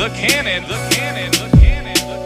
the cannon, the cannon, the cannon, the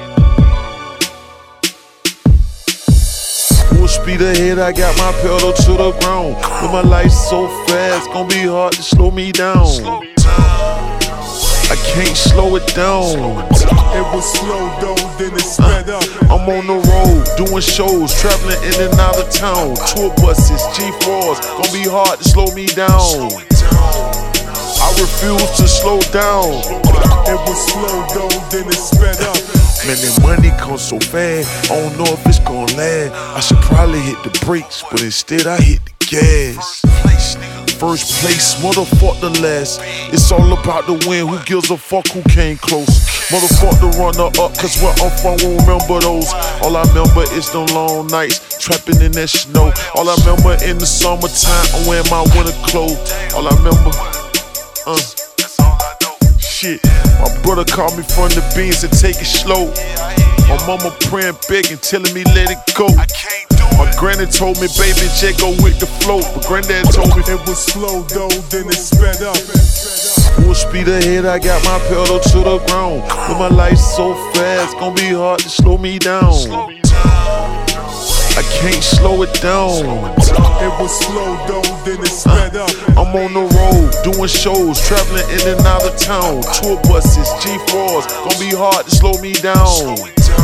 cannon. Full speed ahead, I got my pedal to the ground. With my life so fast, gon' be hard to slow me down. I can't slow it down. It was slow though, then it sped up. I'm on the road, doing shows, traveling in and out of town. Tour buses, G4s, gon' be hard to slow me down. I refuse to slow down. It was slow though, then it sped up. Man, that money comes so fast, I don't know if it's gon' last. I should probably hit the brakes, but instead I hit the gas. First place, motherfuck the last. It's all about the win, who gives a fuck who came close. Motherfuck the runner up, cause where I'm from won't remember those. All I remember is them long nights, trapping in that snow. All I remember in the summertime, I'm wearing my winter clothes. All I remember, shit. My brother called me from the beans and take it slow. My mama praying big and telling me let it go. My granny told me, baby, J, go with the flow. But granddad told me it was slow though, then it sped up. Full speed ahead, I got my pedal to the ground. With my life so fast, gon' be hard to slow me down. I can't slow it down. It was slow though, then it sped up. I'm on the road, doing shows, traveling in and out of town. Tour buses, G4s, gon' be hard to slow me down.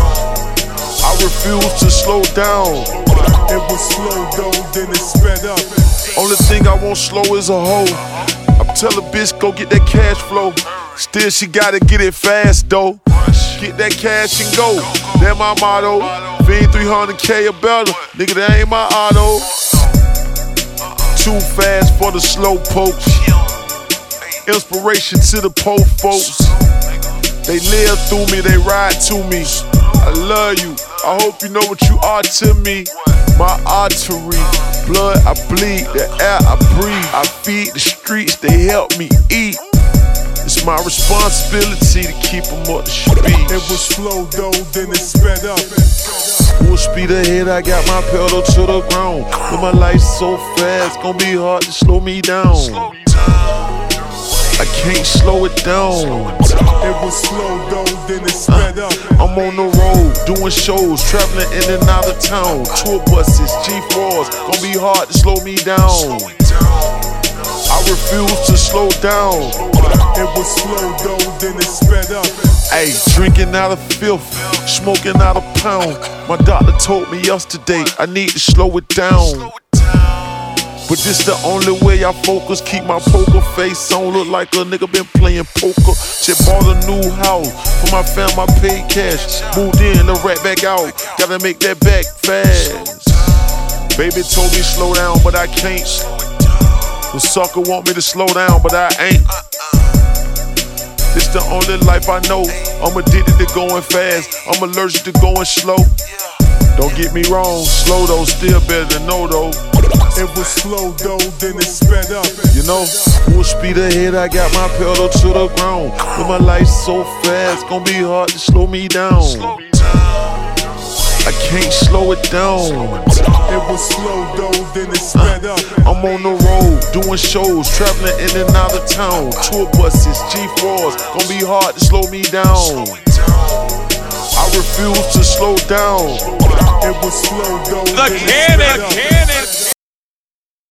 I refuse to slow down. It was slow though, then it sped up. Only thing I won't slow is a hoe. I tell a bitch go get that cash flow. Still she gotta get it fast though. Get that cash and go. That's my motto. Fiend 300K or better, nigga, that ain't my auto. Too fast for the slow pokes. Inspiration to the poor folks. They live through me, they ride to me. I love you, I hope you know what you are to me. My artery, blood I bleed, the air I breathe. I feed the streets, they help me eat. It's my responsibility to keep them up to speed. It was slow though, then it sped up. Full speed ahead, I got my pedal to the ground. With my life so fast, gon' be hard to slow me down. I can't slow it down. It was slow though, then it sped up. I'm on the road, doing shows, traveling in and out of town. Tour buses, G4s, gon' be hard to slow me down. I refuse to slow down. It was slow though, then it sped up. Ayy, drinking out of filth, smoking out of pound. My doctor told me yesterday I need to slow it down. But this the only way I focus. Keep my poker face on, look like a nigga been playing poker. Just bought a new house for my fam, I paid cash. Moved in, the rat back out, gotta make that back fast. Baby told me slow down, but I can't. The sucker want me to slow down, but I ain't. This the only life I know. I'm addicted to going fast, I'm allergic to going slow. Don't get me wrong, slow though, still better than no though. It was slow though, then it sped up. You know, full speed ahead, I got my pedal to the ground. With my life so fast, gon' be hard to slow me down. I can't slow it down. It was slow though, then it sped up. I'm on the road, doing shows, traveling in and out of town. Tour buses, G4s, gon' be hard to slow me down. I refuse to slow down. It was slow though, The then it cannon, sped up. cannon.